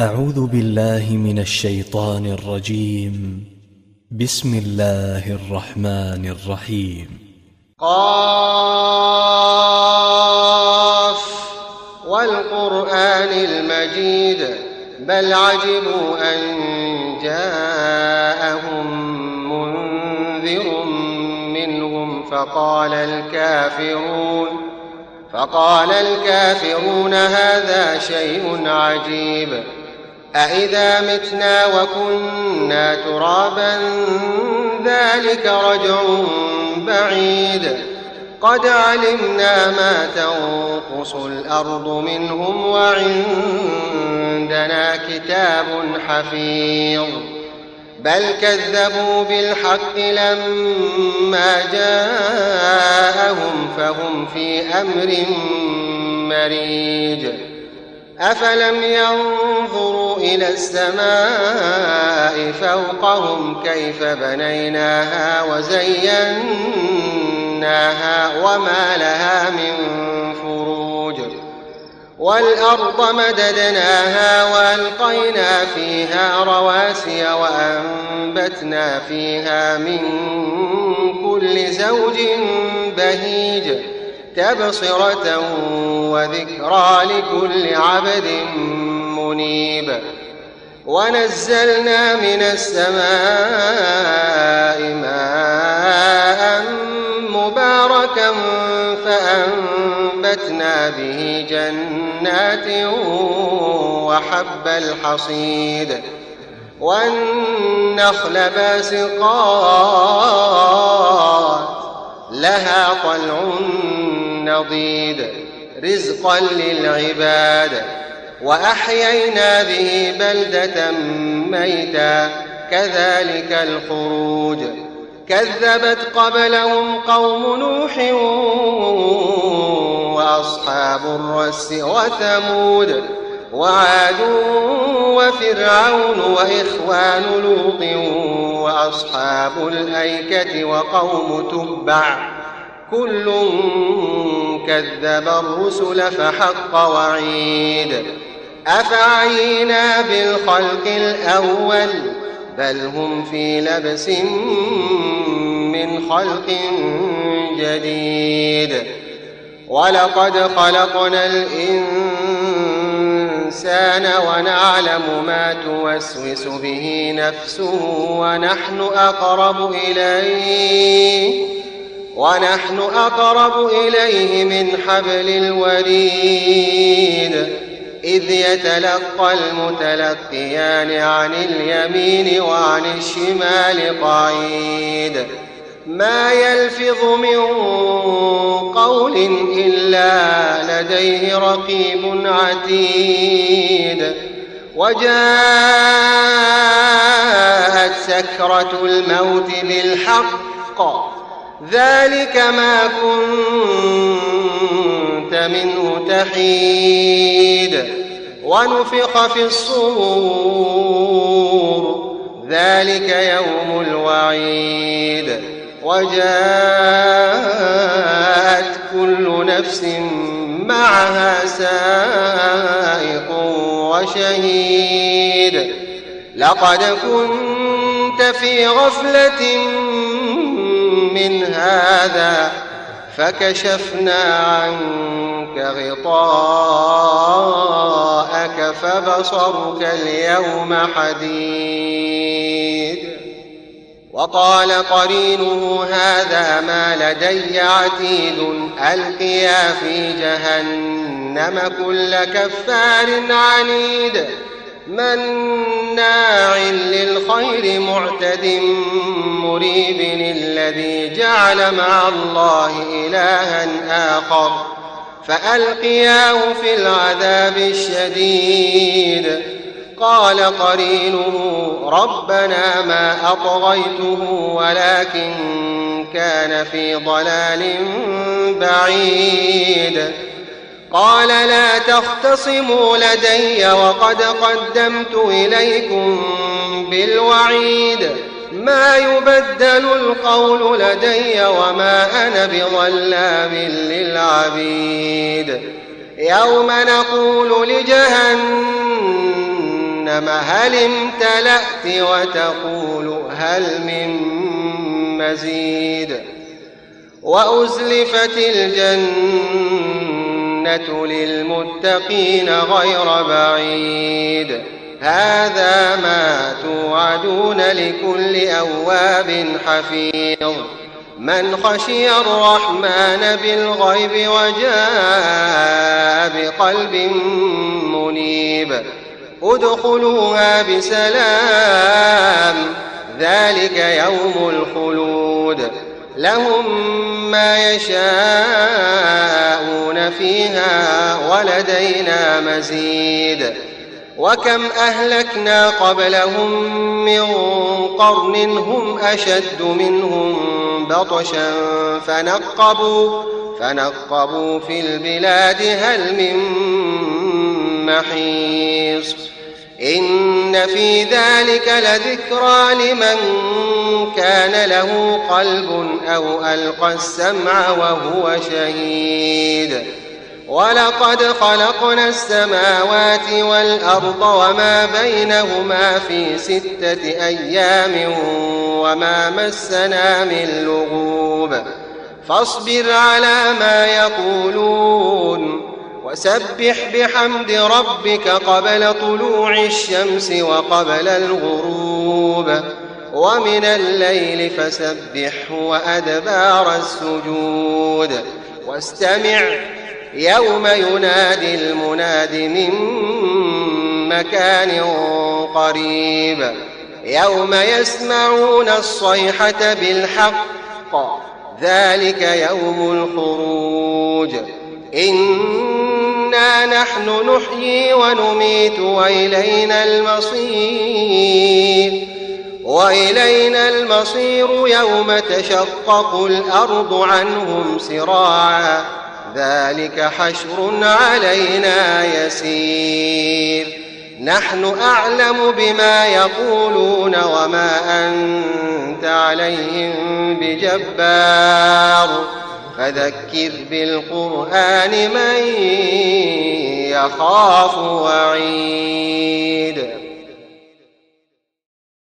أعوذ بالله من الشيطان الرجيم. بسم الله الرحمن الرحيم. قاف والقرآن المجيد بل عجبوا أن جاءهم منذر منهم فقال الكافرون هذا شيء عجيب أإذا متنا وكنا ترابا ذلك رجع بعيد قد علمنا ما تنقص الأرض منهم وعندنا كتاب حفيظ بل كذبوا بالحق لما جاءهم فهم في أمر مريج أفلم ينظروا إلى السماء فوقهم كيف بنيناها وزيناها وما لها من فروج والأرض مددناها وألقينا فيها رواسي وأنبتنا فيها من كل زوج بهيج تبصرة وذكرى لكل عبد منيب ونزلنا من السماء ماء مباركا فأنبتنا به جنات وحب الحصيد والنخل باسقات لها طلع نضيد رزقا للعباد وأحيينا به بلدة ميتا كذلك الخروج كذبت قبلهم قوم نوح وأصحاب الرس وثمود وعاد وفرعون وإخوان لوط وأصحاب الأيكة وقوم تبع كل كذب الرسل فحق وعيد أفعينا بالخلق الأول بل هم في لبس من خلق جديد ولقد خلقنا الإنسان ونعلم ما توسوس به نفسه ونحن أقرب إليه من حبل الوريد إذ يتلقى المتلقيان عن اليمين وعن الشمال قعيد ما يلفظ من قول إلا لديه رقيب عتيد وجاءت سكرة الموت بالحق ذلك ما كنت منه تحيد ونفخ في الصور ذلك يوم الوعيد وجاءت كل نفس معها سائق وشهيد لقد كنت في غفلة من هذا فكشفنا عنك غطاءك فبصرك اليوم حديد وقال قرينه هذا ما لدي عتيد ألقيا في جهنم كل كفار عنيد مناع للخير معتد مريب الذي جعل مع الله إلها آخر فألقياه في العذاب الشديد قال قرينه ربنا ما أطغيته ولكن كان في ضلال بعيد قال لا تختصموا لدي وقد قدمت إليكم بالوعيد ما يبدل القول لدي وما أنا بظلام للعبيد يوم نقول لجهنم جهنم هل امتلأت وتقول هل من مزيد وأزلفت الجنة للمتقين غير بعيد هذا ما توعدون لكل أواب حفيظ من خشي الرحمن بالغيب وجاء بقلب منيب ادخلوها بسلام ذلك يوم الخلود لهم ما يشاءون فيها ولدينا مزيد وكم أهلكنا قبلهم من قرن هم أشد منهم بطشا فنقبوا في البلاد هل من محيص إن في ذلك لذكرى لمن كان له قلب أو ألقى السمع وهو شهيد ولقد خلقنا السماوات والأرض وما بينهما في 6 أيام وما مسنا من لغوب فاصبر على ما يقولون وسبح بحمد ربك قبل طلوع الشمس وقبل الغروب ومن الليل فسبحه وأدبار السجود واستمع يوم ينادي المناد من مكان قريب يوم يسمعون الصيحة بالحق ذلك يوم الخروج إنا نحن نحيي ونميت وإلينا المصير يوم تشقق الأرض عنهم سراعا ذلك حشر علينا يسير نحن أعلم بما يقولون وما أنت عليهم بجبار فذكر بالقرآن من يخاف وعيد